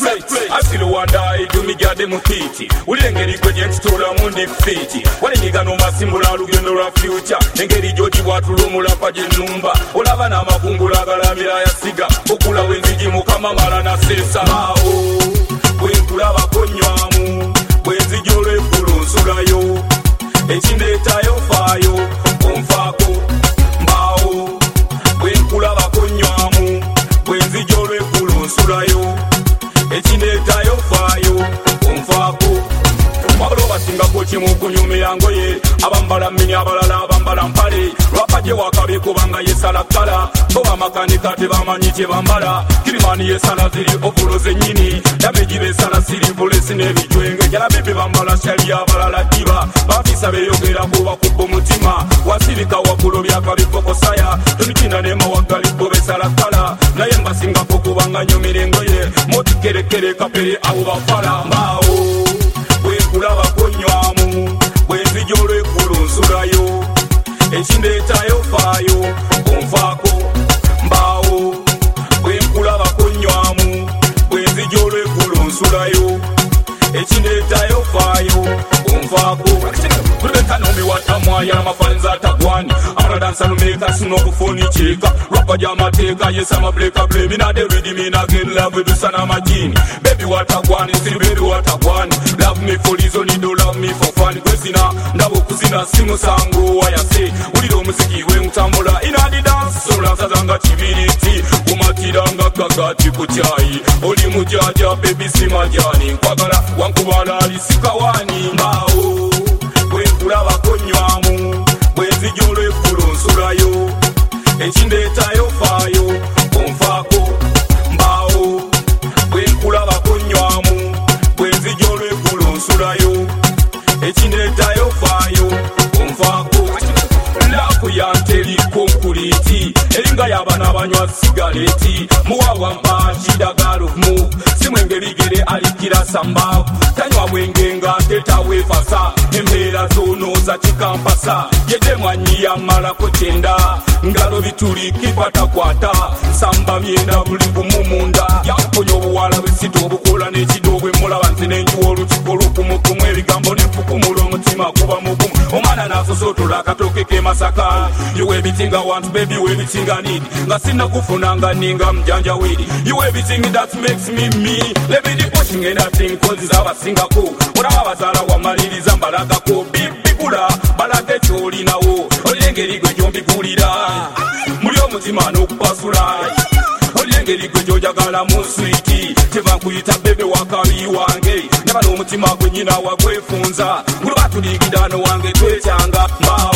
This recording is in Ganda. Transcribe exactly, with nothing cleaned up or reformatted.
plate. I still wonder do me get them fiti. Ulengeri kwe jentitola mundi fiti. Wale nigano masimbula lugendo la future. Engeri joji watu lumula pa jenumba. Olava na makungula galamira ya siga. Okula wenziji mukama mala na sesa. Mao, wenkula bakonywamu. Wenziji ole kulonsula yo. Echineta yo fayo. Konfako, mbao. Wenkula bakonywamu. Wenziji ole kulonsula yo. Echineta yo fayo. Konfako. Wabalo basinga kochi mukunyumira ngoye. Abambala mini abalala abambala mpale. Lwapaje wakabe kubanga yesala kala. Toba makanika tebamanyi kye bambala. Kirimani yesala ziri ovuloze nyini. Yabejibe sana siri polisi n'ebijwenge. Jala bebe bambala shali abalala diba. Bafisa beyogera kuba kubbo mutima. Wasirika wakulo byakabikoko saya. Emitina nema wagali kubesala kala. Naye mbasinga kubanga nyumira ngoye. Moti kere kere kapere abo bafala. Mbao wekulaba konywamu bwenzijolo ekulonsulayo ekindeta yo fayo onfako mbaawo bwenkulaba konywamu bwenzijolo ekulonsulayo ekindeta yo fayo onfako kuleta nombi watamwaya amafanza atagwani amaladansa numeka sinokufuni chika rapa jamateka yesama bleka blame ina de ready me na get love with sana majini baby watagwani still baby watagwani love me for reason you don't love me for fun kwesina ndabo kuzina simu sangu wayase uliro musiki we mutambula ina di dance so lanza zanga chibiriti kumatiranga kakati kuchai oli mujaja baby simajani kwagala wankubala alisikawani mbao wekulaba konywamu bwenzijolo ekulonsulayo ekindeta yo fayo onfako mbao bwenkulaba konywamu bwenzijolo ekulonsulayo ekindeta yo fayo onfako laku yanteri konkuliti eringa yabana banywa sigaleti muwawa mpachi dagalo mu simwenge bigere alikira samba tanywa bwenge nga tetawe fasa embeera zonoza kikampasa yede mwanyi yamala kutenda ngalo bituli kipata kwata samba myenda buli kumumunda yakonyo obuwala bwesito obukola n'ekidobwe mulaba nti n'enjuwa olukikolo kumukumu ebigambo n'empukumulo omutima kuba mugumu omwana nasosotola akatoke ke masaka you everything I want baby you everything I need nga sinna kufunanga ninga mjanja widi you everything that makes me me let me the pushing and that thing cause is our singako olaba bazala wamaliriza mbalagako bibigula balage kyolinawo olengeri gwe gyombigulira muli omutima n'okupasula olengeri gwe gyojagala mu switi tebankuyita bebe wakabi wange nebala omutima gwe nyina wagwefunza ngulu batuligidano wange twekyanga